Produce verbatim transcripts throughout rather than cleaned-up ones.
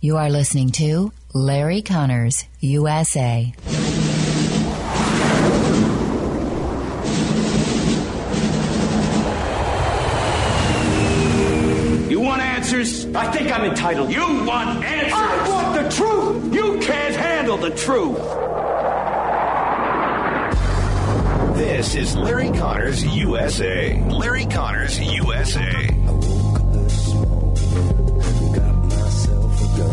You are listening to Larry Connors, U S A. You want answers? I think I'm entitled. You want answers? I want the truth! You can't handle the truth! This is Larry Connors, U S A. Larry Connors, U S A. I woke up this morning, got myself a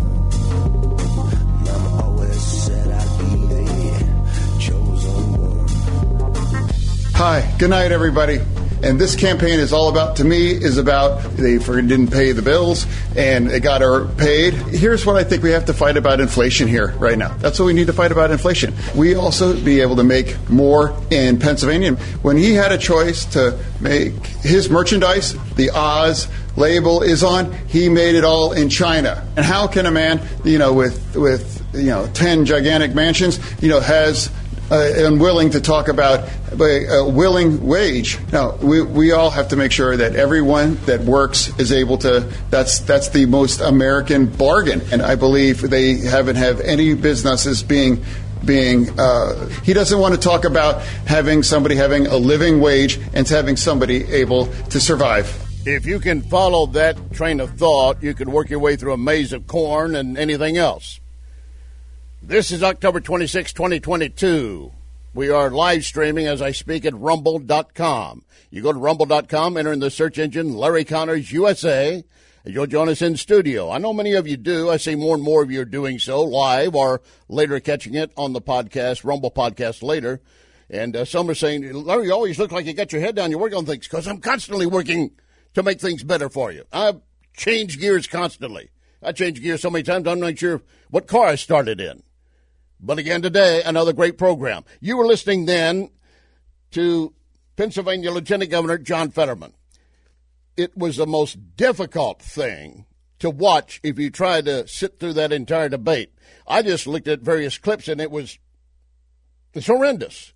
gun. Mama always said I'd be the chosen one. Hi, good night, everybody. And this campaign is all about, to me, is about they didn't pay the bills and they got her paid. Here's what I think we have to fight about inflation here right now. That's what we need to fight about, inflation. We also be able to make more in Pennsylvania. When he had a choice to make his merchandise, the Oz label is on, he made it all in China. And how can a man, you know, with, with you know, ten gigantic mansions, you know, has Uh, unwilling to talk about a willing wage. No, we we all have to make sure that everyone that works is able to. That's that's the most American bargain, and I believe they haven't have any businesses being being. Uh, he doesn't want to talk about having somebody having a living wage and having somebody able to survive. If you can follow that train of thought, you can work your way through a maze of corn and anything else. This is October twenty-sixth, twenty twenty-two. We are live streaming as I speak at rumble dot com. You go to rumble dot com, enter in the search engine Larry Connors U S A, and you'll join us in studio. I know many of you do. I see more and more of you are doing so live or later catching it on the podcast, Rumble podcast later. And uh, some are saying, Larry, you always look like you got your head down. You work on things, because I'm constantly working to make things better for you. I change gears constantly. I change gears so many times I'm not sure what car I started in. But again, today, another great program. You were listening then to Pennsylvania Lieutenant Governor John Fetterman. It was the most difficult thing to watch if you tried to sit through that entire debate. I just looked at various clips, and it was it's horrendous.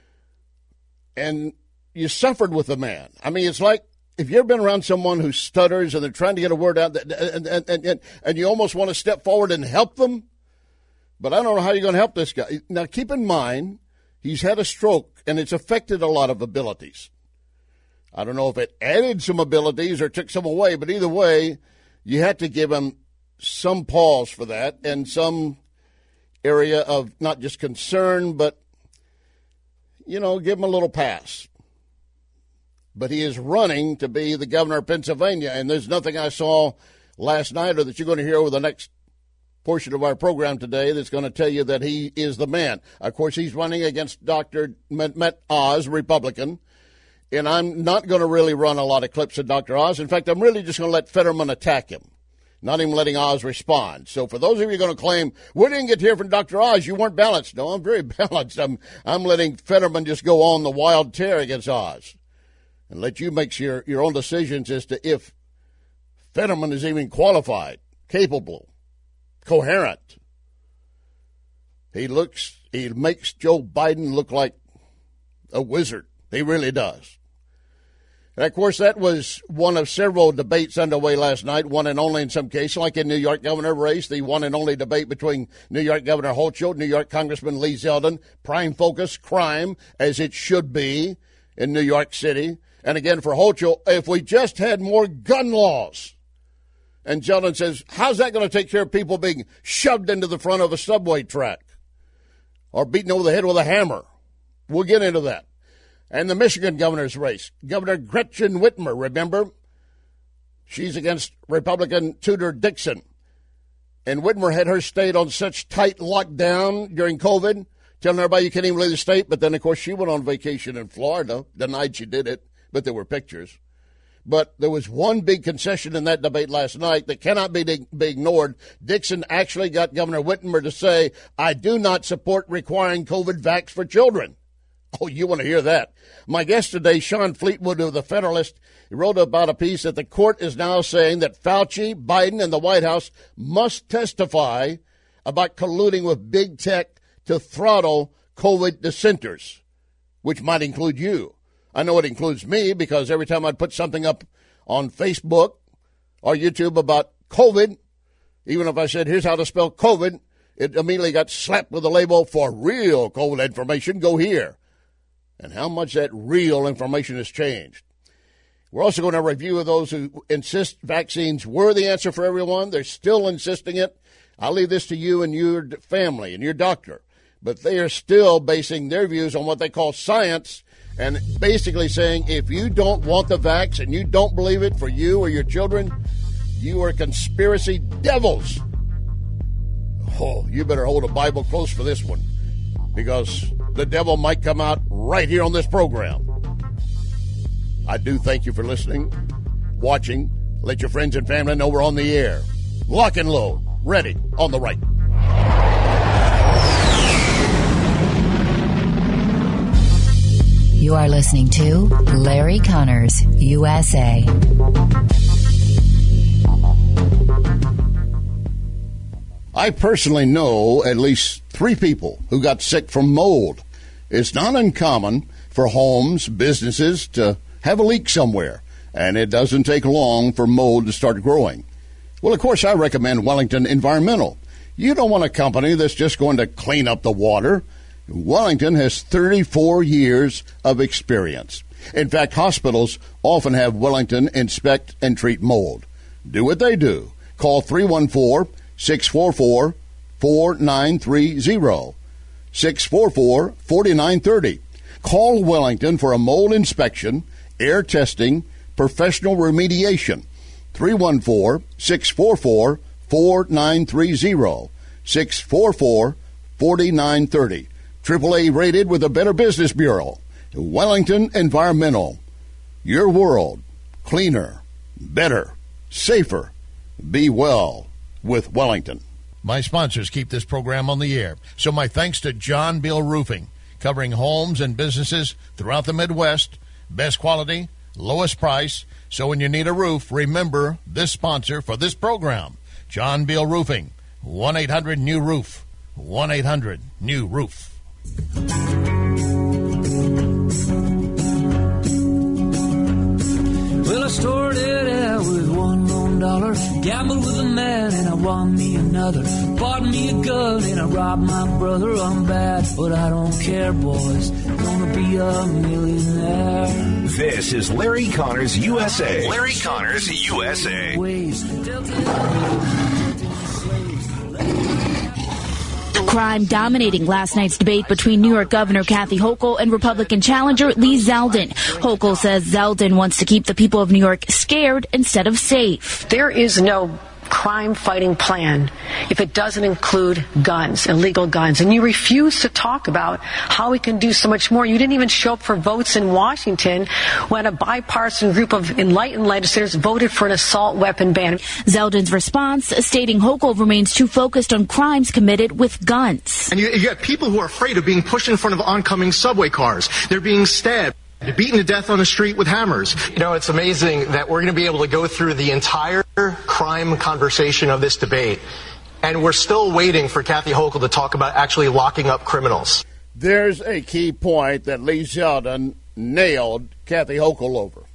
And you suffered with the man. I mean, it's like if you've ever been around someone who stutters and they're trying to get a word out, and, and, and, and, and you almost want to step forward and help them. But I don't know how you're going to help this guy. Now, keep in mind, he's had a stroke, and it's affected a lot of abilities. I don't know if it added some abilities or took some away, but either way, you had to give him some pause for that and some area of not just concern, but, you know, give him a little pass. But he is running to be the governor of Pennsylvania, and there's nothing I saw last night or that you're going to hear over the next portion of our program today that's going to tell you that he is the man. Of course, he's running against Doctor Met Oz, Republican, and I'm not going to really run a lot of clips of Doctor Oz. In fact, I'm really just going to let Fetterman attack him, not even letting Oz respond. So for those of you going to claim, we didn't get to hear from Doctor Oz, you weren't balanced. No, I'm very balanced. I'm, I'm letting Fetterman just go on the wild tear against Oz and let you make your, your own decisions as to if Fetterman is even qualified, capable, coherent. He looks, he makes Joe Biden look like a wizard. He really does. And of course, that was one of several debates underway last night, one and only in some cases, like in New York governor race, the one and only debate between New York Governor Hochul, New York Congressman Lee Zeldin, prime focus, crime, as it should be in New York City. And again, for Hochul, if we just had more gun laws. And Zeldin says, how's that going to take care of people being shoved into the front of a subway track or beaten over the head with a hammer? We'll get into that. And the Michigan governor's race. Governor Gretchen Whitmer, remember? She's against Republican Tudor Dixon. And Whitmer had her state on such tight lockdown during COVID, telling everybody you can't even leave the state. But then, of course, she went on vacation in Florida, denied she did it, but there were pictures. But there was one big concession in that debate last night that cannot be, be ignored. Dixon actually got Governor Whitmer to say, I do not support requiring COVID vax for children. Oh, you want to hear that. My guest today, Sean Fleetwood of The Federalist, he wrote about a piece that the court is now saying that Fauci, Biden, and the White House must testify about colluding with big tech to throttle COVID dissenters, which might include you. I know it includes me because every time I'd put something up on Facebook or YouTube about COVID, Even if I said, here's how to spell COVID, it immediately got slapped with a label for real COVID information. Go here. And how much that real information has changed. We're also going to review those who insist vaccines were the answer for everyone. They're still insisting it. I'll leave this to you and your family and your doctor. But they are still basing their views on what they call science and basically saying if you don't want the vax and you don't believe it for you or your children, you are conspiracy devils. Oh, you better hold a Bible close for this one because the devil might come out right here on this program. I do thank you for listening, watching. Let your friends and family know we're on the air. Lock and load. Ready on the right. You are listening to Larry Connors, U S A. I personally know at least three people who got sick from mold. It's not uncommon for homes, businesses to have a leak somewhere, and it doesn't take long for mold to start growing. Well, of course, I recommend Wellington Environmental. You don't want a company that's just going to clean up the water. Wellington has thirty-four years of experience. In fact, hospitals often have Wellington inspect and treat mold. Do what they do. Call three one four, six four four, four nine three zero, six four four, four nine three zero. Call Wellington for a mold inspection, air testing, professional remediation. three one four, six four four, four nine three zero, six four four, four nine three zero. triple A rated with the Better Business Bureau. Wellington Environmental. Your world. Cleaner. Better. Safer. Be well with Wellington. My sponsors keep this program on the air. So my thanks to John Beal Roofing, covering homes and businesses throughout the Midwest. Best quality, lowest price. So when you need a roof, remember this sponsor for this program. John Beal Roofing. one eight hundred new roof. one eight hundred new roof. Well, I started out with one lone dollar, gambled with a man and I won me another, bought me a gun and I robbed my brother. I'm bad, but I don't care, boys, gonna be a millionaire. This is Larry Connors U S A. Larry Connors U S A. Ways, Delta- Crime dominating last night's debate between New York Governor Kathy Hochul and Republican challenger Lee Zeldin. Hochul says Zeldin wants to keep the people of New York scared instead of safe. There is no crime-fighting plan if it doesn't include guns, illegal guns. And you refuse to talk about how we can do so much more. You didn't even show up for votes in Washington when a bipartisan group of enlightened legislators voted for an assault weapon ban. Zeldin's response, stating Hochul remains too focused on crimes committed with guns. And you, you have people who are afraid of being pushed in front of oncoming subway cars. They're being stabbed. Beaten to death on the street with hammers. You know, it's amazing that we're going to be able to go through the entire crime conversation of this debate, and we're still waiting for Kathy Hochul to talk about actually locking up criminals. There's a key point that Lee Zeldin nailed Kathy Hochul over.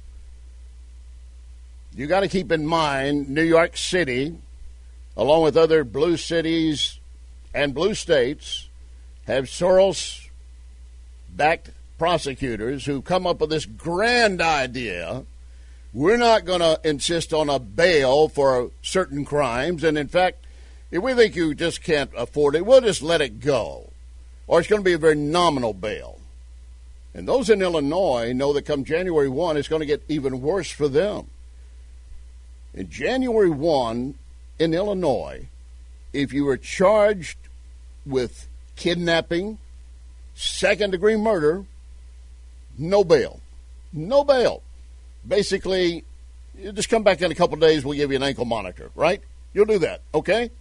You got to keep in mind New York City, along with other blue cities and blue states, have Soros-backed prosecutors who come up with this grand idea. We're not going to insist on a bail for certain crimes. And, in fact, if we think you just can't afford it, we'll just let it go. Or it's going to be a very nominal bail. And those in Illinois know that come January first, it's going to get even worse for them. In January first, in Illinois, if you were charged with kidnapping, second-degree murder, no bail. No bail. Basically, you just come back in a couple of days, we'll give you an ankle monitor, right? You'll do that, okay?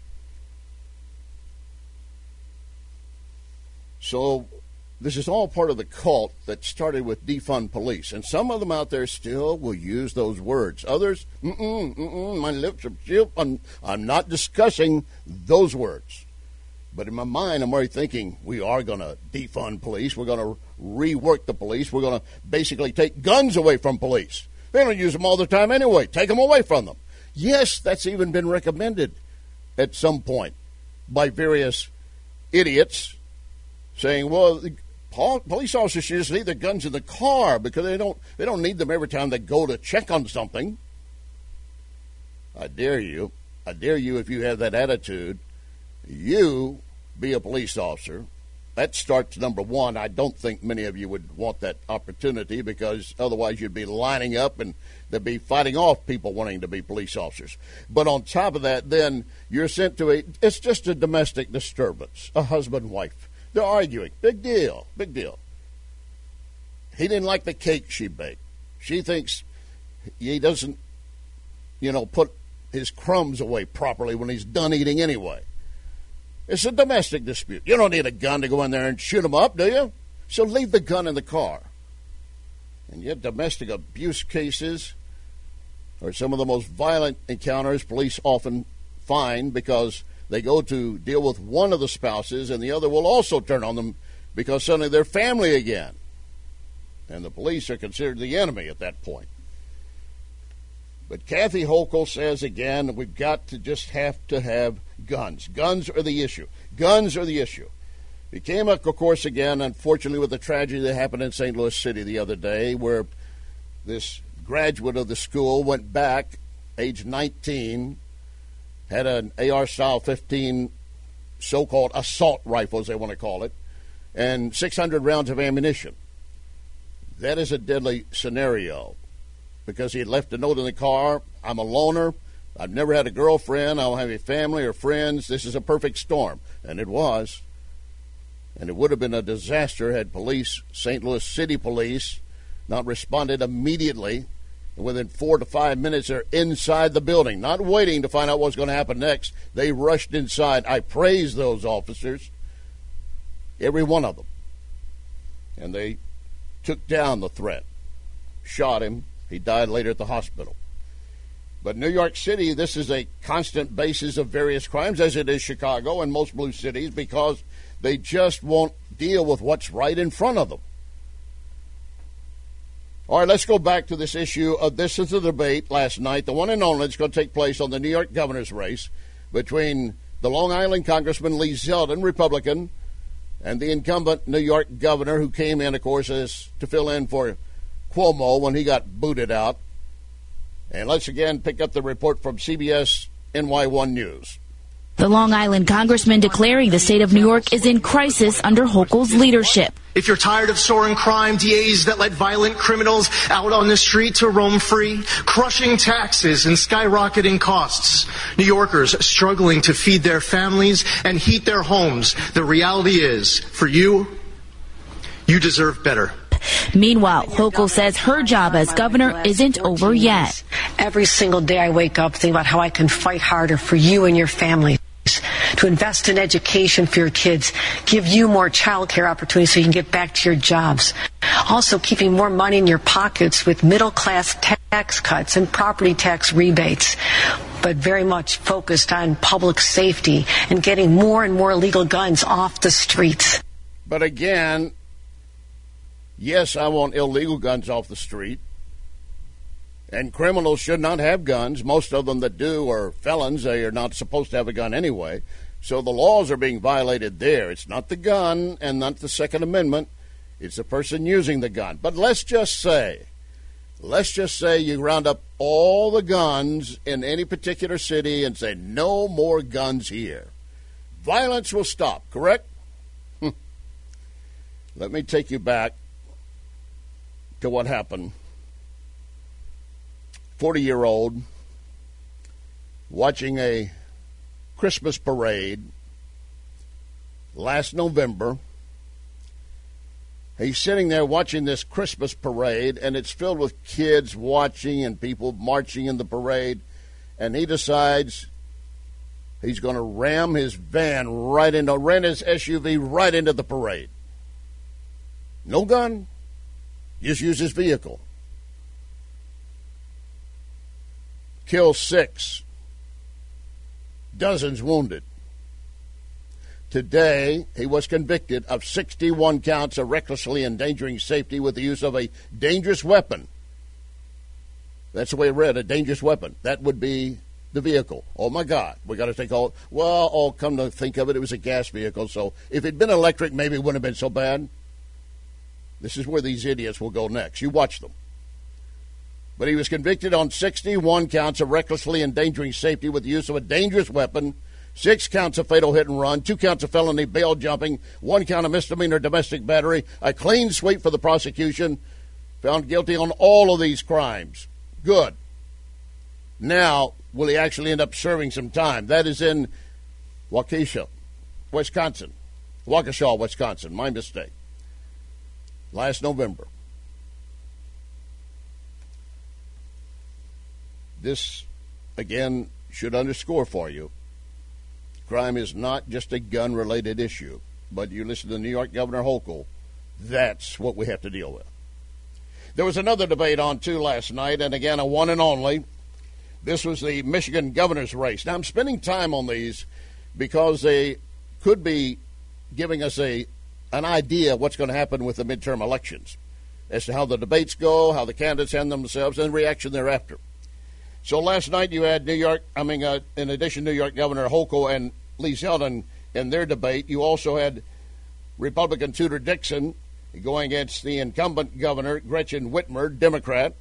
So this is all part of the cult that started with defund police. And some of them out there still will use those words. Others, mm-mm, mm-mm, my lips are sealed. I'm, I'm not discussing those words. But in my mind, I'm already thinking we are going to defund police. We're going to rework the police. We're going to basically take guns away from police. They don't use them all the time anyway. Take them away from them. Yes, that's even been recommended at some point by various idiots saying, well, police officers should just leave their guns in the car because they don't they don't need them every time they go to check on something. I dare you, I dare you if you have that attitude, you be a police officer. That starts number one. I don't think many of you would want that opportunity because otherwise you'd be lining up and they'd be fighting off people wanting to be police officers. But on top of that, then you're sent to a, it's just a domestic disturbance, a husband and wife. They're arguing. Big deal. Big deal. He didn't like the cake she baked. She thinks he doesn't, you know, put his crumbs away properly when he's done eating anyway. It's a domestic dispute. You don't need a gun to go in there and shoot him up, do you? So leave the gun in the car. And yet domestic abuse cases are some of the most violent encounters police often find because they go to deal with one of the spouses and the other will also turn on them because suddenly they're family again. And the police are considered the enemy at that point. But Kathy Hochul says again, we've got to just have to have guns. Guns are the issue. Guns are the issue. It came up, of course, again, unfortunately, with the tragedy that happened in Saint Louis City the other day where this graduate of the school went back, age nineteen, had an A R-style fifteen so-called assault rifle, as they want to call it, and six hundred rounds of ammunition. That is a deadly scenario because he had left a note in the car. I'm a loner. I've never had a girlfriend. I don't have any family or friends. This is a perfect storm. And it was. And it would have been a disaster had police, Saint Louis City Police, not responded immediately. And within four to five minutes, they're inside the building, not waiting to find out what's going to happen next. They rushed inside. I praise those officers, every one of them. And they took down the threat, shot him. He died later at the hospital. But New York City, this is a constant basis of various crimes, as it is Chicago and most blue cities, because they just won't deal with what's right in front of them. All right, let's go back to this issue. Of, this is the debate last night, the one and only that's going to take place on the New York governor's race between the Long Island Congressman Lee Zeldin, Republican, and the incumbent New York governor who came in, of course, as to fill in for Cuomo when he got booted out. And let's again pick up the report from C B S N Y one News. The Long Island congressman declaring the state of New York is in crisis under Hochul's leadership. If you're tired of soaring crime, D As that let violent criminals out on the street to roam free, crushing taxes and skyrocketing costs, New Yorkers struggling to feed their families and heat their homes, the reality is, for you, you deserve better. Meanwhile, Hochul says her job as governor isn't over yet. Every single day I wake up thinking about how I can fight harder for you and your family, to invest in education for your kids, give you more child care opportunities so you can get back to your jobs. Also keeping more money in your pockets with middle-class tax cuts and property tax rebates, but very much focused on public safety and getting more and more illegal guns off the streets. But again, yes, I want illegal guns off the street. And criminals should not have guns. Most of them that do are felons. They are not supposed to have a gun anyway. So the laws are being violated there. It's not the gun and not the Second Amendment. It's the person using the gun. But let's just say, let's just say you round up all the guns in any particular city and say, no more guns here. Violence will stop, correct? Let me take you back to what happened. forty-year-old watching a Christmas parade last November. He's sitting there watching this Christmas parade, and it's filled with kids watching and people marching in the parade, and he decides he's going to ram his van right into, ram his S U V right into the parade. No gun, just use his vehicle. Kill six, dozens wounded. Today, he was convicted of sixty-one counts of recklessly endangering safety with the use of a dangerous weapon. That's the way I read, a dangerous weapon. That would be the vehicle. Oh, my God. We got to take all. Well, oh, come to think of it, it was a gas vehicle. So if it had been electric, maybe it wouldn't have been so bad. This is where these idiots will go next. You watch them. But he was convicted on sixty-one counts of recklessly endangering safety with the use of a dangerous weapon, six counts of fatal hit and run, two counts of felony bail jumping, one count of misdemeanor domestic battery, a clean sweep for the prosecution, found guilty on all of these crimes. Good. Now, will he actually end up serving some time? That is in Waukesha, Wisconsin. Waukesha, Wisconsin. My mistake. Last November. This, again, should underscore for you, crime is not just a gun-related issue, but you listen to New York Governor Hochul, that's what we have to deal with. There was another debate on, too, last night, and again, a one and only. This was the Michigan governor's race. Now, I'm spending time on these because they could be giving us a an idea of what's going to happen with the midterm elections, as to how the debates go, how the candidates handle themselves, and reaction thereafter. So last night you had New York, I mean, uh, in addition to New York Governor Hochul and Lee Zeldin in their debate, you also had Republican Tudor Dixon going against the incumbent governor, Gretchen Whitmer, Democrat.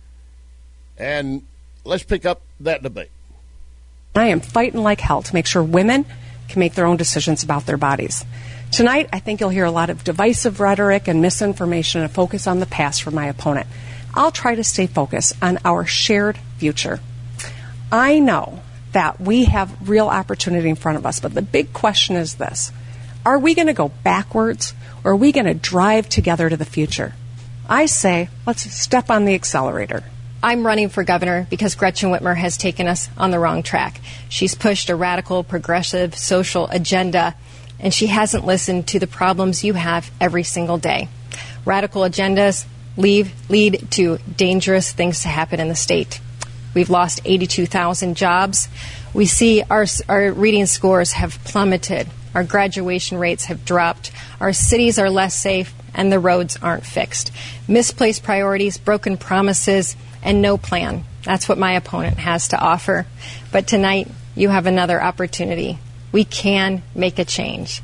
And let's pick up that debate. I am fighting like hell to make sure women can make their own decisions about their bodies. Tonight, I think you'll hear a lot of divisive rhetoric and misinformation and focus on the past from my opponent. I'll try to stay focused on our shared future. I know that we have real opportunity in front of us, but the big question is this. Are we going to go backwards, or are we going to drive together to the future? I say, let's step on the accelerator. I'm running for governor because Gretchen Whitmer has taken us on the wrong track. She's pushed a radical, progressive, social agenda, and she hasn't listened to the problems you have every single day. Radical agendas leave, lead to dangerous things to happen in the state. We've lost eighty-two thousand jobs. We see our, our reading scores have plummeted. Our graduation rates have dropped. Our cities are less safe, and the roads aren't fixed. Misplaced priorities, broken promises, and no plan. That's what my opponent has to offer. But tonight, you have another opportunity. We can make a change.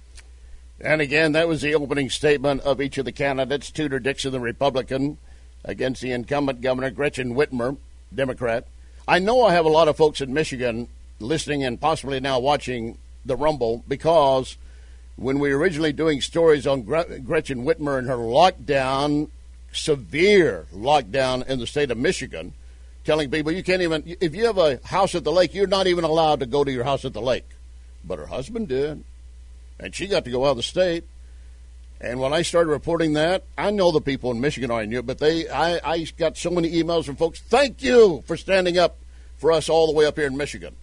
And again, that was the opening statement of each of the candidates. Tudor Dixon, the Republican, against the incumbent governor, Gretchen Whitmer, Democrat. I know I have a lot of folks in Michigan listening and possibly now watching the Rumble, because when we were originally doing stories on Gretchen Whitmer and her lockdown, severe lockdown in the state of Michigan, telling people you can't even, if you have a house at the lake, you're not even allowed to go to your house at the lake. But her husband did, and she got to go out of the state. And when I started reporting that, I know the people in Michigan already knew it, but they, I, I got so many emails from folks, thank you for standing up for us all the way up here in Michigan.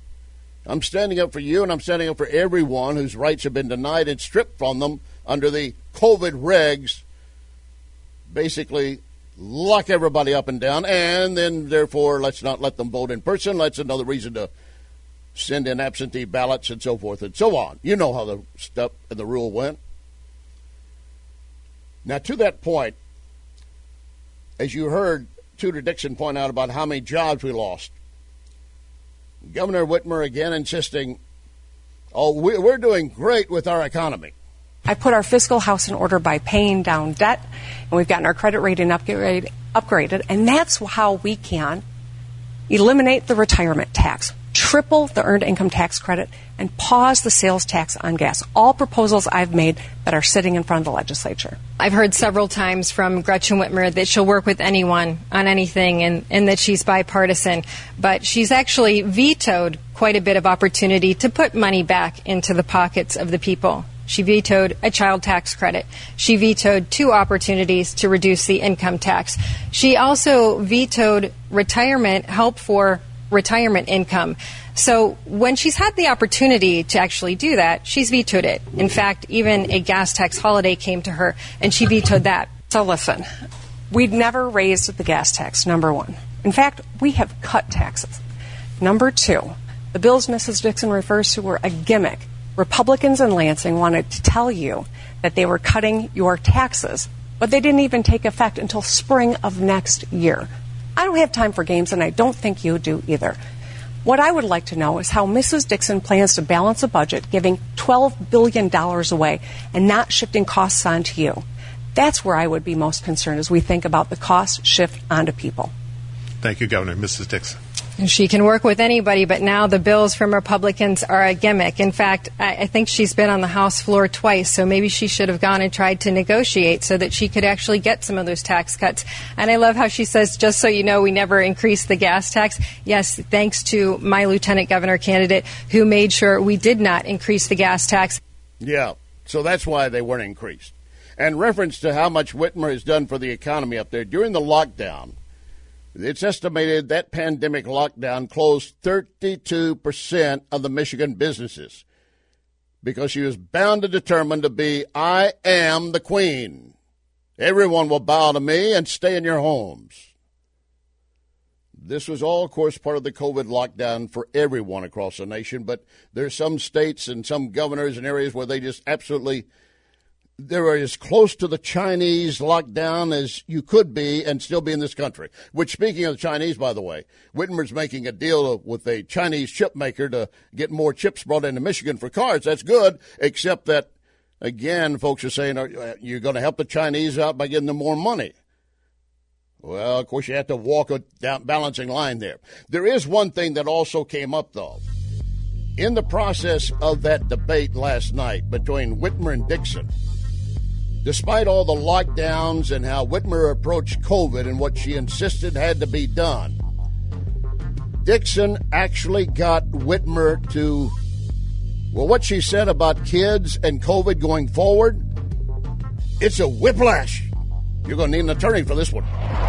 I'm standing up for you, and I'm standing up for everyone whose rights have been denied and stripped from them under the COVID regs. Basically, lock everybody up and down, and then, therefore, let's not let them vote in person. That's another reason to send in absentee ballots and so forth and so on. You know how the stuff and the rule went. Now, to that point, as you heard Tudor Dixon point out about how many jobs we lost, Governor Whitmer again insisting, oh, we're doing great with our economy. I put our fiscal house in order by paying down debt, and we've gotten our credit rating upgrade, upgraded, and that's how we can eliminate the retirement tax, triple the earned income tax credit, and pause the sales tax on gas. All proposals I've made that are sitting in front of the legislature. I've heard several times from Gretchen Whitmer that she'll work with anyone on anything and, and that she's bipartisan, but she's actually vetoed quite a bit of opportunity to put money back into the pockets of the people. She vetoed a child tax credit. She vetoed two opportunities to reduce the income tax. She also vetoed retirement help for retirement income. So when she's had the opportunity to actually do that, she's vetoed it. In fact, even a gas tax holiday came to her, and she vetoed that. So listen, we'd never raised the gas tax, number one. In fact, we have cut taxes. Number two, the bills Missus Dixon refers to were a gimmick. Republicans in Lansing wanted to tell you that they were cutting your taxes, but they didn't even take effect until spring of next year. I don't have time for games, and I don't think you do either. What I would like to know is how Missus Dixon plans to balance a budget giving twelve billion dollars away and not shifting costs onto you. That's where I would be most concerned as we think about the cost shift onto people. Thank you, Governor. Missus Dixon. She can work with anybody, but now the bills from Republicans are a gimmick. In fact, I, I think she's been on the House floor twice, so maybe she should have gone and tried to negotiate so that she could actually get some of those tax cuts. And I love how she says, just so you know, we never increased the gas tax. Yes, thanks to my lieutenant governor candidate who made sure we did not increase the gas tax. Yeah, so that's why they weren't increased. And reference to how much Whitmer has done for the economy up there during the lockdown, it's estimated that pandemic lockdown closed thirty-two percent of the Michigan businesses because she was bound and determined to be, I am the queen. Everyone will bow to me and stay in your homes. This was all, of course, part of the COVID lockdown for everyone across the nation, but there's some states and some governors and areas where they just absolutely they're as close to the Chinese lockdown as you could be and still be in this country. Which, speaking of the Chinese, by the way, Whitmer's making a deal with a Chinese chip maker to get more chips brought into Michigan for cars. That's good, except that, again, folks are saying, are you going to help the Chinese out by giving them more money? Well, of course, you have to walk a down balancing line there. There is one thing that also came up, though. In the process of that debate last night between Whitmer and Dixon, despite all the lockdowns and how Whitmer approached COVID and what she insisted had to be done, Dixon actually got Whitmer to, well, what she said about kids and COVID going forward, it's a whiplash. You're going to need an attorney for this one.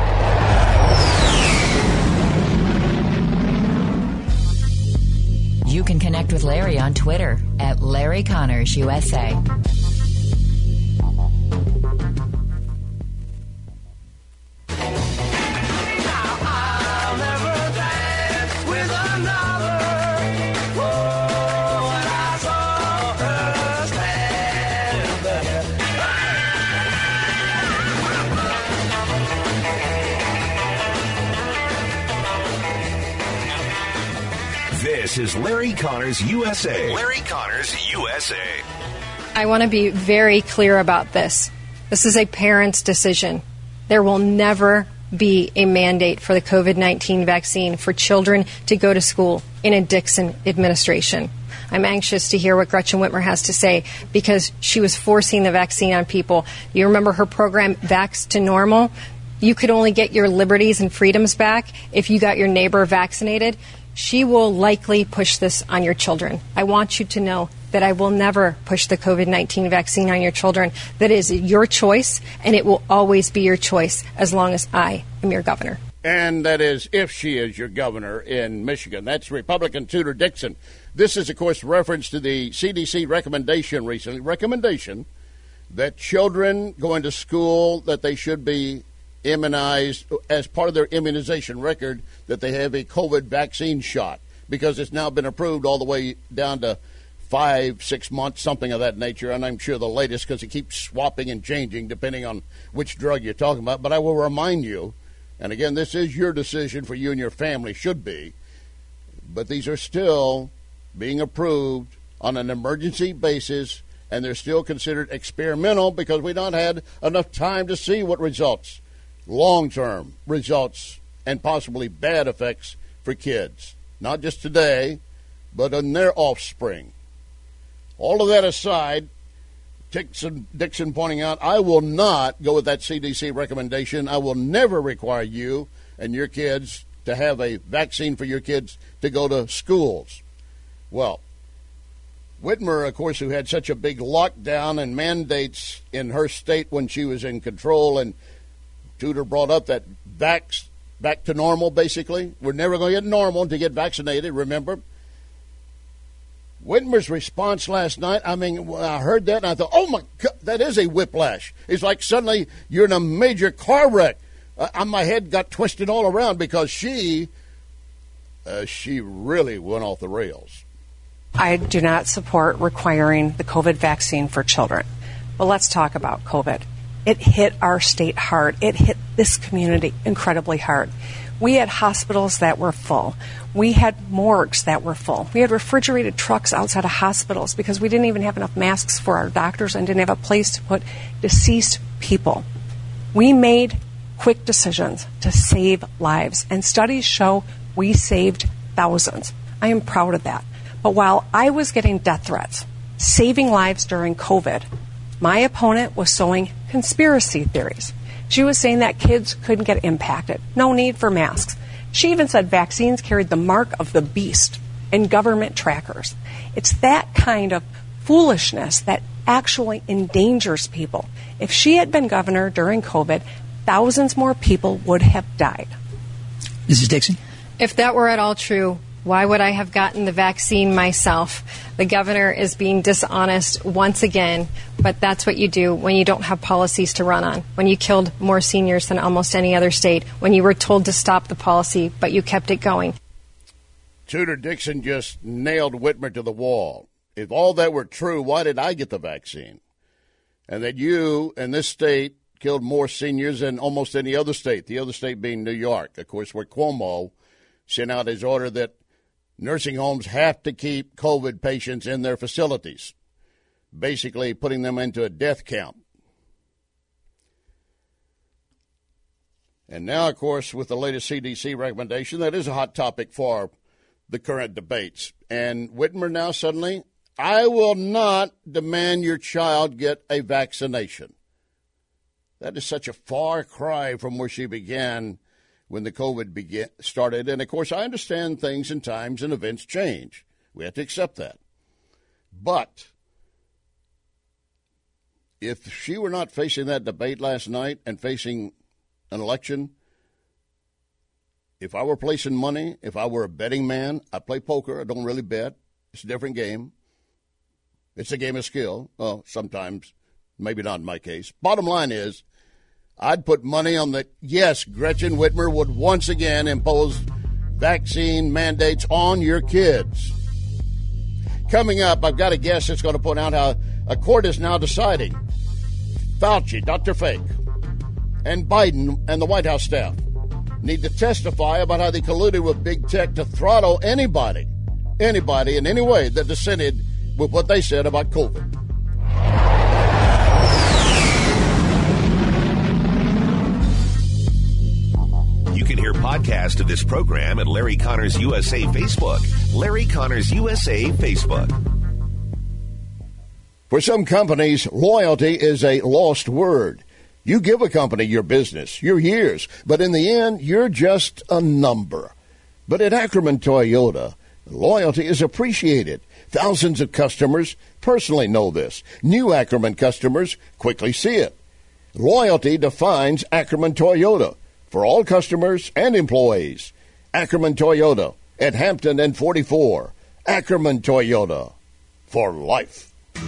You can connect with Larry on Twitter at Larry Connors U S A. This is Larry Connors U S A. Larry Connors U S A. I want to be very clear about this. This is a parent's decision. There will never be a mandate for the COVID nineteen vaccine for children to go to school in a Dixon administration. I'm anxious to hear what Gretchen Whitmer has to say because she was forcing the vaccine on people. You remember her program, Vax to Normal? You could only get your liberties and freedoms back if you got your neighbor vaccinated. She will likely push this on your children. I want you to know that I will never push the COVID nineteen vaccine on your children. That is your choice, and it will always be your choice as long as I am your governor. And that is if she is your governor in Michigan. That's Republican Tudor Dixon. This is, of course, reference to the C D C recommendation recently, recommendation that children going to school, that they should be immunized as part of their immunization record, that they have a COVID vaccine shot, because it's now been approved all the way down to five, six months, something of that nature. And I'm sure the latest, because it keeps swapping and changing depending on which drug you're talking about. But I will remind you, and again, this is your decision for you and your family, should be, but these are still being approved on an emergency basis, and they're still considered experimental because we've not had enough time to see what results, long-term results, and possibly bad effects for kids, not just today, but in their offspring. All of that aside, Dixon, Dixon pointing out, I will not go with that C D C recommendation. I will never require you and your kids to have a vaccine for your kids to go to schools. Well, Whitmer, of course, who had such a big lockdown and mandates in her state when she was in control, and Tudor brought up that vax, back to normal, basically. We're never going to get normal to get vaccinated, remember? Whitmer's response last night, I mean, when I heard that, and I thought, oh, my God, that is a whiplash. It's like suddenly you're in a major car wreck. Uh, my head got twisted all around because she, uh, she really went off the rails. I do not support requiring the COVID vaccine for children. But let's talk about COVID. It hit our state hard. It hit this community incredibly hard. We had hospitals that were full. We had morgues that were full. We had refrigerated trucks outside of hospitals because we didn't even have enough masks for our doctors and didn't have a place to put deceased people. We made quick decisions to save lives, and studies show we saved thousands. I am proud of that. But while I was getting death threats, saving lives during COVID, my opponent was sowing conspiracy theories. She was saying that kids couldn't get impacted, no need for masks. She even said vaccines carried the mark of the beast in government trackers. It's that kind of foolishness that actually endangers people. If she had been governor during COVID, thousands more people would have died. Missus Dixon? If that were at all true, why would I have gotten the vaccine myself? The governor is being dishonest once again, but that's what you do when you don't have policies to run on, when you killed more seniors than almost any other state, when you were told to stop the policy, but you kept it going. Tudor Dixon just nailed Whitmer to the wall. If all that were true, why did I get the vaccine? And that you and this state killed more seniors than almost any other state, the other state being New York, of course, where Cuomo sent out his order that nursing homes have to keep COVID patients in their facilities, basically putting them into a death count. And now, of course, with the latest C D C recommendation, that is a hot topic for the current debates. And Whitmer now suddenly, I will not demand your child get a vaccination. That is such a far cry from where she began when the COVID began, started. And, of course, I understand things and times and events change. We have to accept that. But if she were not facing that debate last night and facing an election, if I were placing money, if I were a betting man, I play poker. I don't really bet. It's a different game. It's a game of skill. Well, sometimes, maybe not in my case. Bottom line is, I'd put money on that, yes, Gretchen Whitmer would once again impose vaccine mandates on your kids. Coming up, I've got a guest that's going to point out how a court is now deciding Fauci, Doctor Fake, and Biden and the White House staff need to testify about how they colluded with big tech to throttle anybody, anybody in any way that dissented with what they said about COVID. You can hear podcast of this program at Larry Connors U S A Facebook. Larry Connors U S A Facebook. For some companies, loyalty is a lost word. You give a company your business, your years, but in the end, you're just a number. But at Ackerman Toyota, loyalty is appreciated. Thousands of customers personally know this. New Ackerman customers quickly see it. Loyalty defines Ackerman Toyota for all customers and employees. Ackerman Toyota at Hampton and forty-four. Ackerman Toyota for life.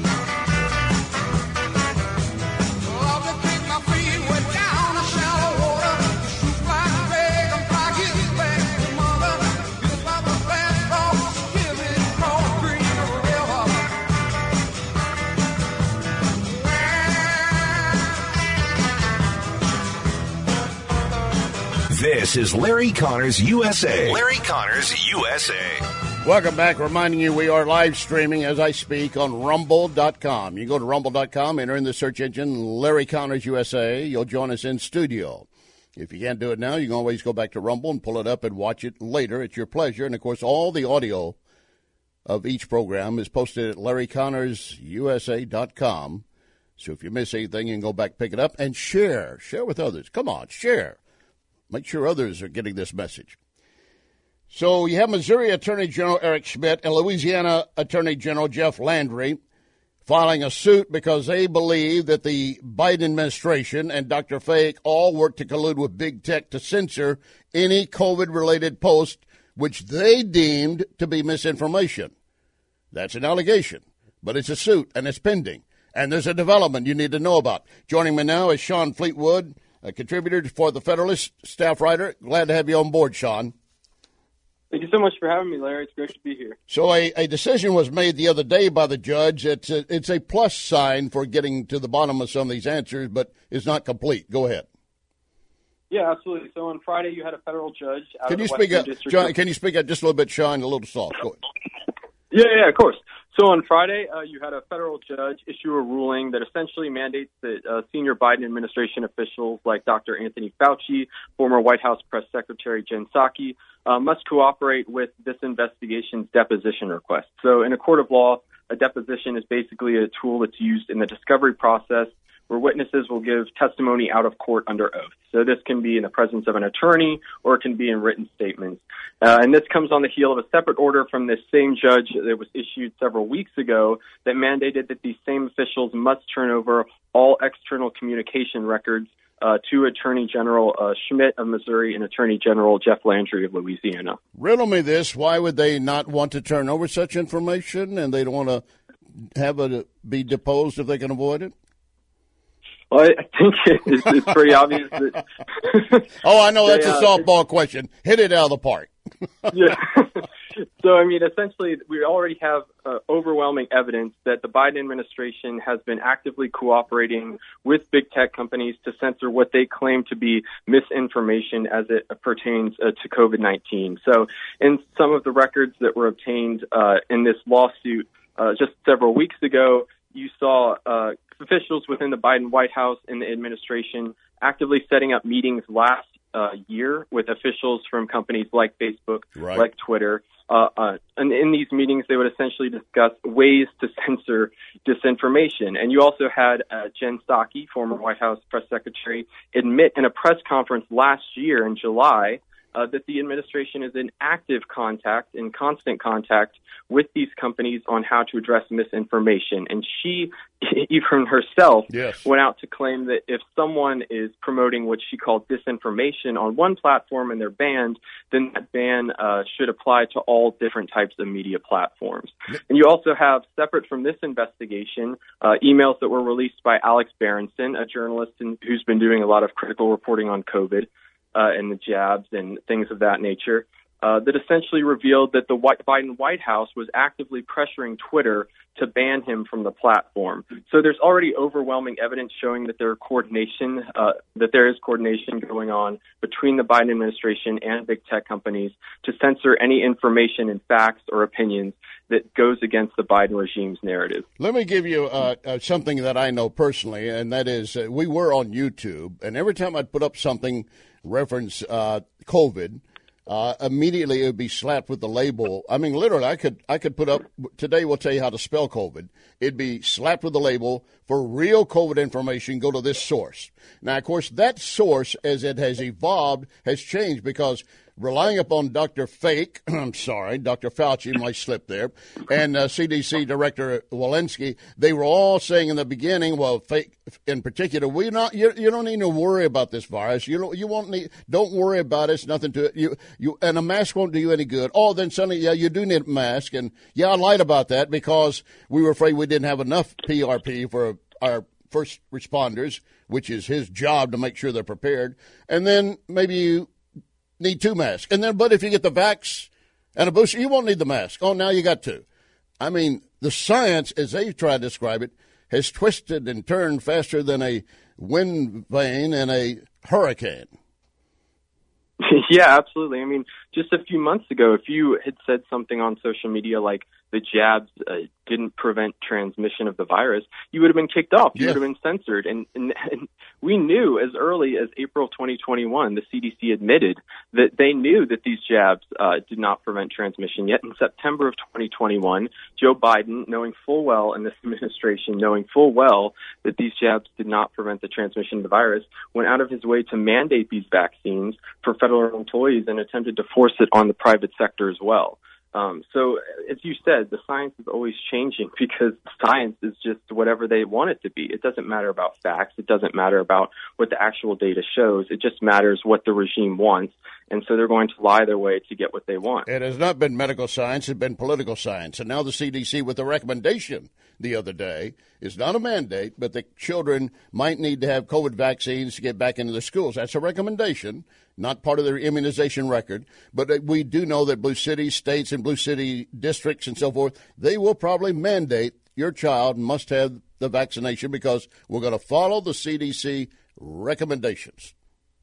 This is Larry Connors U S A. Larry Connors U S A. Welcome back. Reminding you we are live streaming as I speak on rumble dot com. You go to rumble dot com, enter in the search engine Larry Connors U S A. You'll join us in studio. If you can't do it now, you can always go back to Rumble and pull it up and watch it later at your pleasure. And, of course, all the audio of each program is posted at Larry Connors U S A dot com. So if you miss anything, you can go back, pick it up, and share. Share with others. Come on, share. Make sure others are getting this message. So you have Missouri Attorney General Eric Schmidt and Louisiana Attorney General Jeff Landry filing a suit because they believe that the Biden administration and Doctor Fake all worked to collude with big tech to censor any COVID-related post which they deemed to be misinformation. That's an allegation, but it's a suit and it's pending. And there's a development you need to know about. Joining me now is Sean Fleetwood, a contributor for The Federalist, staff writer. Glad to have you on board, Sean. Thank you so much for having me, Larry. It's great to be here. So a, a decision was made the other day by the judge. It's a, it's a plus sign for getting to the bottom of some of these answers, but it's not complete. Go ahead. Yeah, absolutely. So on Friday, you had a federal judge out Can of you the speak Western up, District. John? Can you speak up just a little bit, Sean? A little soft. Go ahead. Yeah, yeah, of course. So on Friday, uh, you had a federal judge issue a ruling that essentially mandates that uh, senior Biden administration officials like Doctor Anthony Fauci, former White House Press Secretary Jen Psaki, uh, must cooperate with this investigation's deposition request. So in a court of law, a deposition is basically a tool that's used in the discovery process where witnesses will give testimony out of court under oath. So this can be in the presence of an attorney or it can be in written statements. Uh, and this comes on the heel of a separate order from this same judge that was issued several weeks ago that mandated that these same officials must turn over all external communication records uh, to Attorney General uh, Schmidt of Missouri and Attorney General Jeff Landry of Louisiana. Riddle me this. Why would they not want to turn over such information, and they don't want to have it be deposed if they can avoid it? Well, I think it's, it's pretty obvious that... oh, I know. That's they, a uh, softball question. Hit it out of the park. yeah. So, I mean, essentially, we already have uh, overwhelming evidence that the Biden administration has been actively cooperating with big tech companies to censor what they claim to be misinformation as it pertains uh, to COVID nineteen. So in some of the records that were obtained uh, in this lawsuit uh, just several weeks ago, you saw uh, officials within the Biden White House and the administration actively setting up meetings last uh, year with officials from companies like Facebook, right. like Twitter. Uh, uh, and in these meetings, they would essentially discuss ways to censor disinformation. And you also had uh, Jen Psaki, former White House press secretary, admit in a press conference last year in July Uh, that the administration is in active contact, in constant contact with these companies on how to address misinformation. And she, even herself, yes. went out to claim that if someone is promoting what she called disinformation on one platform and they're banned, then that ban uh, should apply to all different types of media platforms. And you also have, separate from this investigation, uh, emails that were released by Alex Berenson, a journalist in, who's been doing a lot of critical reporting on COVID. Uh, and the jabs and things of that nature, uh, that essentially revealed that the White, Biden White House was actively pressuring Twitter to ban him from the platform. So there's already overwhelming evidence showing that there are coordination, uh, that there is coordination going on between the Biden administration and big tech companies to censor any information and facts or opinions that goes against the Biden regime's narrative. Let me give you uh, uh, something that I know personally, and that is uh, we were on YouTube, and every time I'd put up something reference uh, COVID, uh, immediately it would be slapped with the label. I mean, literally, I could I could put up, today we'll tell you how to spell COVID. It'd be slapped with the label, for real COVID information, go to this source. Now, of course, that source, as it has evolved, has changed because relying upon Doctor Fake, I'm sorry, Doctor Fauci, might slip there, and uh, C D C Director Walensky, they were all saying in the beginning, well, Fake in particular, we not you, you don't need to worry about this virus. You don't you won't need don't worry about it. It's nothing to it. You you and a mask won't do you any good. Oh, then suddenly, yeah, you do need a mask, and yeah, I lied about that because we were afraid we didn't have enough P R P for our first responders, which is his job to make sure they're prepared, and then maybe you need two masks. And then, but if you get the vax and a booster, you won't need the mask. Oh, now you got two. I mean, the science, as they try to describe it, has twisted and turned faster than a wind vane in a hurricane. Yeah, absolutely. I mean, just a few months ago, if you had said something on social media like the jabs uh, didn't prevent transmission of the virus, you would have been kicked off. You yeah. would have been censored. And, and, and we knew as early as April twenty twenty-one, the C D C admitted that they knew that these jabs uh, did not prevent transmission. Yet in September of twenty twenty-one, Joe Biden, knowing full well, and this administration knowing full well that these jabs did not prevent the transmission of the virus, went out of his way to mandate these vaccines for federal employees and attempted to force it on the private sector as well. Um, so, as you said, the science is always changing because science is just whatever they want it to be. It doesn't matter about facts. It doesn't matter about what the actual data shows. It just matters what the regime wants. And so they're going to lie their way to get what they want. It has not been medical science. It's been political science. And now the C D C with a recommendation the other day. It's not a mandate, but the children might need to have COVID vaccines to get back into their schools. That's a recommendation, not part of their immunization record. But we do know that blue city states and blue city districts and so forth, they will probably mandate your child must have the vaccination because we're going to follow the C D C recommendations.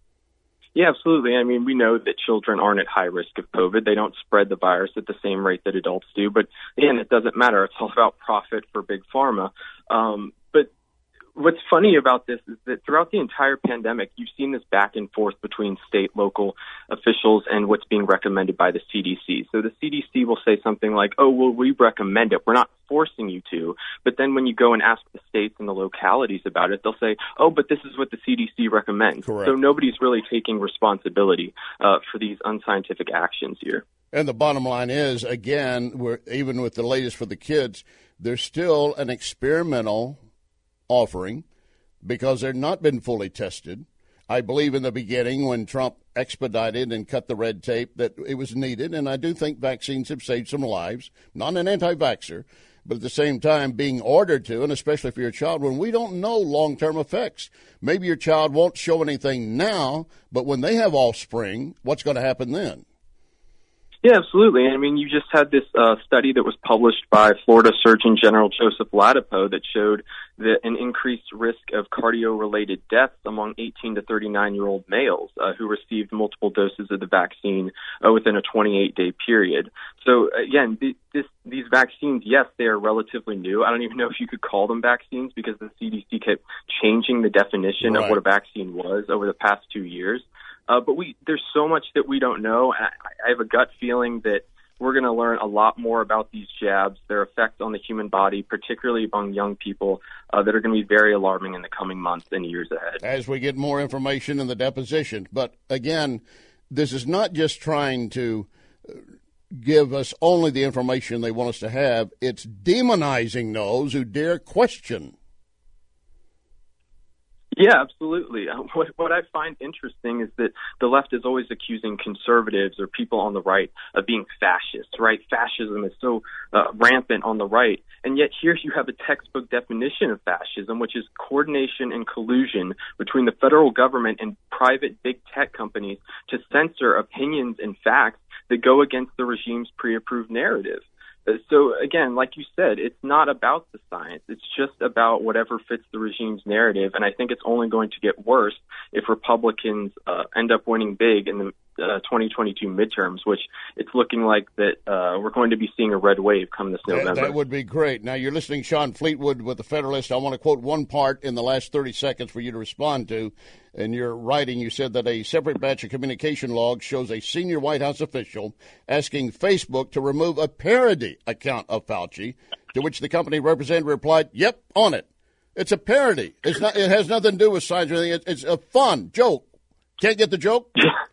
Yeah, absolutely. I mean, we know that children aren't at high risk of COVID. They don't spread the virus at the same rate that adults do. But, again, it doesn't matter. It's all about profit for Big Pharma. Um, but what's funny about this is that throughout the entire pandemic, you've seen this back and forth between state, local officials and what's being recommended by the C D C. So the C D C will say something like, oh, well, we recommend it. We're not forcing you to. But then when you go and ask the states and the localities about it, they'll say, oh, but this is what the C D C recommends. Correct. So nobody's really taking responsibility uh, for these unscientific actions here. And the bottom line is, again, we're, even with the latest for the kids, there's still an experimental offering because they're not been fully tested. I believe in the beginning when Trump expedited and cut the red tape that it was needed, and I do think vaccines have saved some lives. Not an anti-vaxxer, but at the same time being ordered to, and especially for your child, when we don't know long-term effects. Maybe your child won't show anything now, but when they have offspring, what's going to happen then? Yeah, absolutely. I mean, you just had this uh, study that was published by Florida Surgeon General Joseph Ladapo that showed that an increased risk of cardio-related deaths among eighteen to thirty-nine-year-old males uh, who received multiple doses of the vaccine uh, within a twenty-eight day period. So, again, th- this, these vaccines, yes, they are relatively new. I don't even know if you could call them vaccines because the C D C kept changing the definition right. of what a vaccine was over the past two years. Uh, but we there's so much that we don't know. And I, I have a gut feeling that we're going to learn a lot more about these jabs, their effect on the human body, particularly among young people, uh, that are going to be very alarming in the coming months and years ahead. As we get more information in the deposition. But, again, this is not just trying to give us only the information they want us to have. It's demonizing those who dare question. Yeah, absolutely. Uh, what, what I find interesting is that the left is always accusing conservatives or people on the right of being fascist, right? Fascism is so uh, rampant on the right. And yet here you have a textbook definition of fascism, which is coordination and collusion between the federal government and private big tech companies to censor opinions and facts that go against the regime's pre-approved narrative. So, again, like you said, it's not about the science. It's just about whatever fits the regime's narrative. And I think it's only going to get worse if Republicans uh, end up winning big in the uh, twenty twenty-two midterms, which it's looking like that uh, we're going to be seeing a red wave come this November. That, that would be great. Now, you're listening to Sean Fleetwood with the Federalist. I want to quote one part in the last thirty seconds for you to respond to. In your writing, you said that a separate batch of communication logs shows a senior White House official asking Facebook to remove a parody account of Fauci, to which the company representative replied, yep, on it. It's a parody. It's not. It has nothing to do with science or anything. It's a fun joke. Can't get the joke?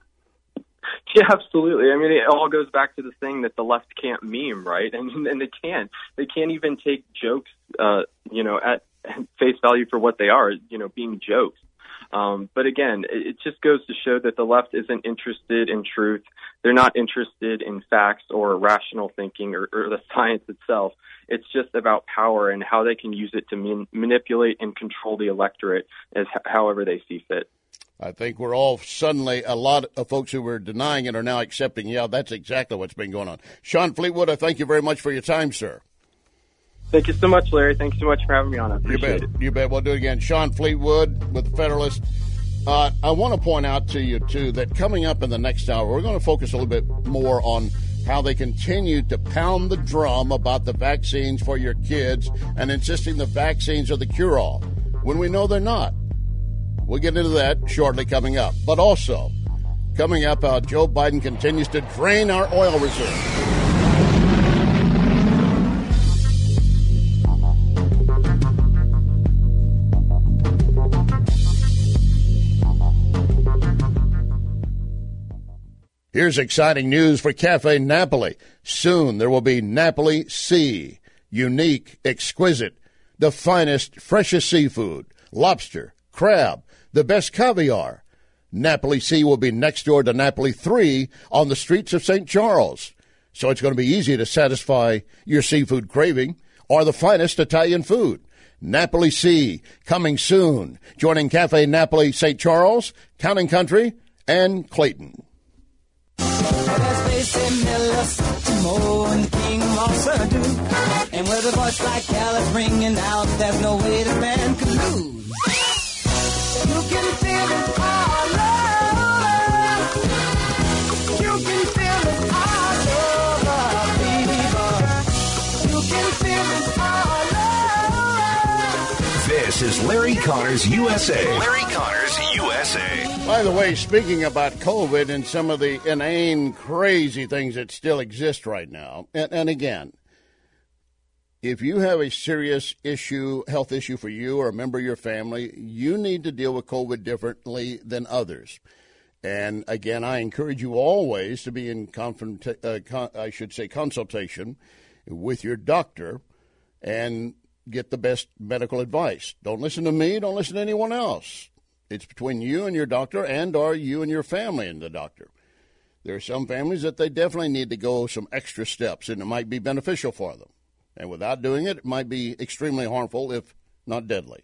Yeah, absolutely. I mean, it all goes back to the thing that the left can't meme, right? And and they can't. They can't even take jokes, uh, you know, at face value for what they are, you know, being jokes. Um, but again, it just goes to show that the left isn't interested in truth. They're not interested in facts or rational thinking or, or the science itself. It's just about power and how they can use it to man- manipulate and control the electorate as h- however they see fit. I think we're all suddenly, a lot of folks who were denying it are now accepting, yeah, that's exactly what's been going on. Sean Fleetwood, I thank you very much for your time, sir. Thank you so much, Larry. Thanks so much for having me on. I You appreciate bet. it. You bet. We'll do it again. Sean Fleetwood with the Federalist. Uh, I want to point out to you, too, that coming up in the next hour, we're going to focus a little bit more on how they continue to pound the drum about the vaccines for your kids and insisting the vaccines are the cure-all when we know they're not. We'll get into that shortly coming up. But also, coming up, how Joe Biden continues to drain our oil reserves. Here's exciting news for Cafe Napoli. Soon there will be Napoli Sea. Unique, exquisite, the finest, freshest seafood, lobster, crab, the best caviar. Napoli Sea will be next door to Napoli three on the streets of Saint Charles. So it's going to be easy to satisfy your seafood craving. or the finest Italian food. Napoli Sea, coming soon, joining Cafe Napoli Saint Charles, Town and Country, and Clayton. And with a voice like Alice ringing out, there's no way the band can lose. You can feel it all over. You can feel it all over, baby boy. You can feel it all over. This is Larry Connors U S A. Larry Connors U S A. By the way, speaking about COVID and some of the inane, crazy things that still exist right now, and, and again, if you have a serious issue, health issue for you or a member of your family, you need to deal with COVID differently than others. And again, I encourage you always to be in confront- uh, con- I should say consultation with your doctor and get the best medical advice. Don't listen to me. Don't listen to anyone else. It's between you and your doctor, and or you and your family and the doctor. There are some families that they definitely need to go some extra steps, and it might be beneficial for them. And without doing it, it might be extremely harmful, if not deadly.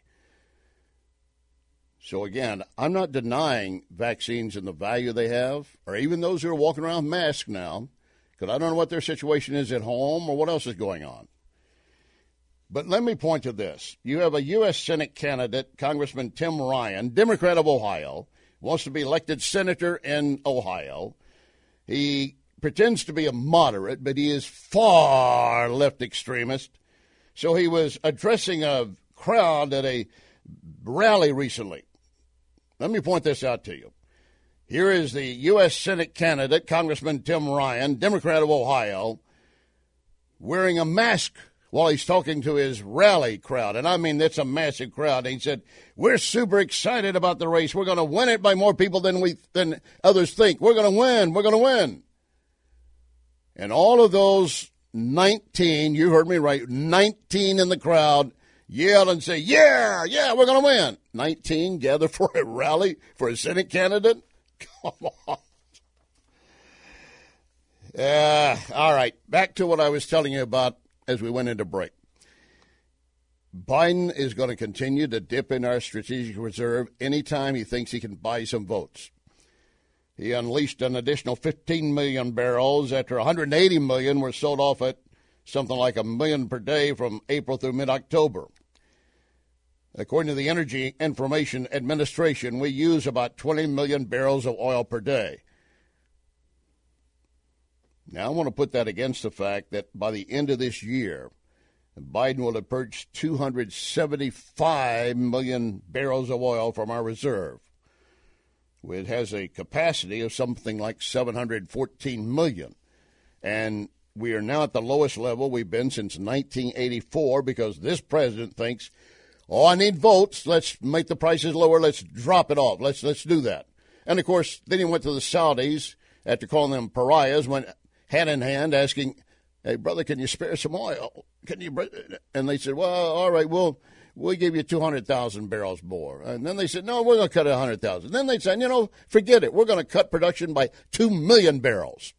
So again, I'm not denying vaccines and the value they have, or even those who are walking around with masks now, because I don't know what their situation is at home or what else is going on. But let me point to this. You have a U S Senate candidate, Congressman Tim Ryan, Democrat of Ohio, wants to be elected senator in Ohio. He pretends to be a moderate, but he is far left extremist. So he was addressing a crowd at a rally recently. Let me point this out to you. Here is the U S Senate candidate, Congressman Tim Ryan, Democrat of Ohio, wearing a mask while he's talking to his rally crowd. And I mean, that's a massive crowd. And he said, we're super excited about the race. We're going to win it by more people than we than others think. We're going to win. We're going to win. And all of those nineteen, you heard me right, nineteen in the crowd yell and say, yeah, yeah, we're going to win. nineteen gather for a rally for a Senate candidate? Come on. Uh, all right, back to what I was telling you about as we went into break. Biden is going to continue to dip in our strategic reserve anytime he thinks he can buy some votes. He unleashed an additional fifteen million barrels after one hundred eighty million were sold off at something like a million per day from April through mid-October. According to the Energy Information Administration, we use about twenty million barrels of oil per day. Now, I want to put that against the fact that by the end of this year, Biden will have purchased two hundred seventy-five million barrels of oil from our reserve. It has a capacity of something like seven hundred fourteen million. And we are now at the lowest level we've been since nineteen eighty-four because this president thinks, oh, I need votes. Let's make the prices lower. Let's drop it off. Let's let's do that. And, of course, then he went to the Saudis after calling them pariahs, went hand in hand asking, hey, brother, can you spare some oil? Can you? And they said, well, all right, we'll, we'll give you two hundred thousand barrels more. And then they said, no, we're going to cut it one hundred thousand. Then they said, you know, forget it. We're going to cut production by two million barrels.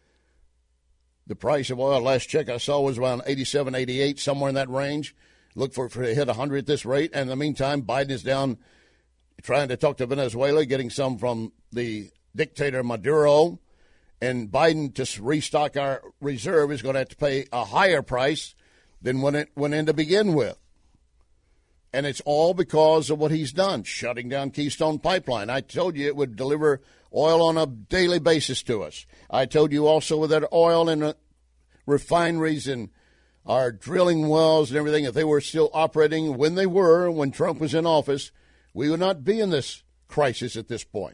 The price of oil, last check I saw, was around eighty-seven, eighty-eight, somewhere in that range. Look for, for it to hit one hundred at this rate. And in the meantime, Biden is down trying to talk to Venezuela, getting some from the dictator Maduro. And Biden, to restock our reserve, is going to have to pay a higher price than when it went in to begin with. And it's all because of what he's done, shutting down Keystone Pipeline. I told you it would deliver oil on a daily basis to us. I told you also that oil in refineries and our drilling wells and everything, if they were still operating when they were, when Trump was in office, we would not be in this crisis at this point.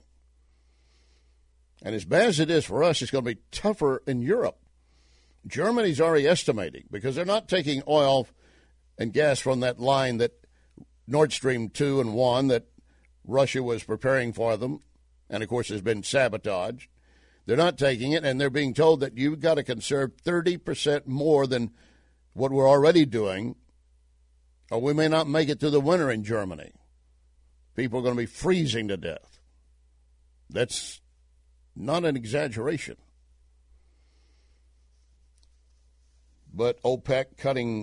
And as bad as it is for us, it's going to be tougher in Europe. Germany's already estimating, because they're not taking oil and gas from that line that Nord Stream two and one that Russia was preparing for them, and, of course, has been sabotaged. They're not taking it, and they're being told that you've got to conserve thirty percent more than what we're already doing, or we may not make it through the winter in Germany. People are going to be freezing to death. That's not an exaggeration. But OPEC cutting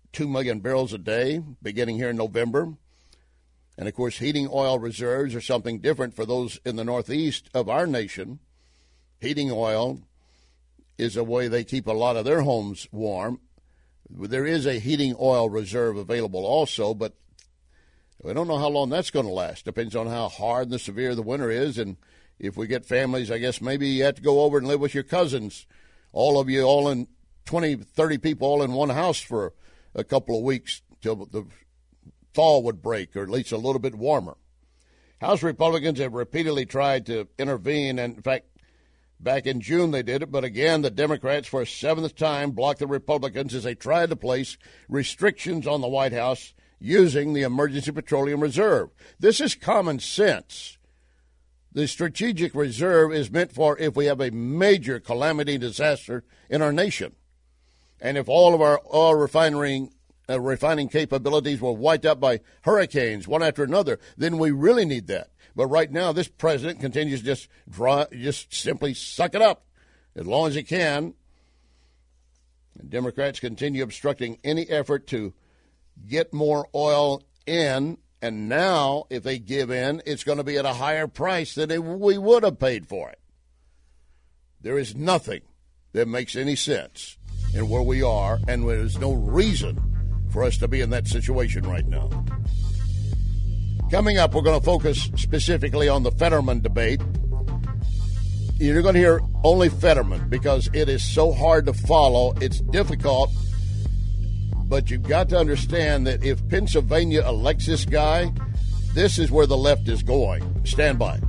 two million barrels a day beginning here in November. And, of course, heating oil reserves are something different for those in the northeast of our nation. Heating oil is a way they keep a lot of their homes warm. There is a heating oil reserve available also, but we don't know how long that's going to last. Depends on how hard and severe the winter is. And if we get families, I guess maybe you have to go over and live with your cousins, all of you, all in twenty, thirty people all in one house for a couple of weeks till the thaw would break, or at least a little bit warmer. House Republicans have repeatedly tried to intervene, and in fact, back in June they did it, but again, the Democrats for a seventh time blocked the Republicans as they tried to place restrictions on the White House using the Emergency Petroleum Reserve. This is common sense. The Strategic Reserve is meant for if we have a major calamity disaster in our nation. And if all of our oil refining, uh, refining capabilities were wiped out by hurricanes, one after another, then we really need that. But right now, this president continues to just draw, just simply suck it up as long as he can. And Democrats continue obstructing any effort to get more oil in. And now, if they give in, it's going to be at a higher price than they, we would have paid for it. There is nothing that makes any sense in where we are, and there's no reason for us to be in that situation right now. Coming up, we're going to focus specifically on the Fetterman debate. You're going to hear only Fetterman because it is so hard to follow. It's difficult, but you've got to understand that if Pennsylvania elects this guy, this is where the left is going. Stand by.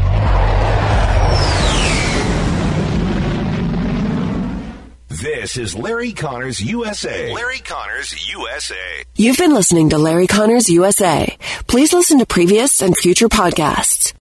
This is Larry Connors U S A. Larry Connors U S A. You've been listening to Larry Connors U S A. Please listen to previous and future podcasts.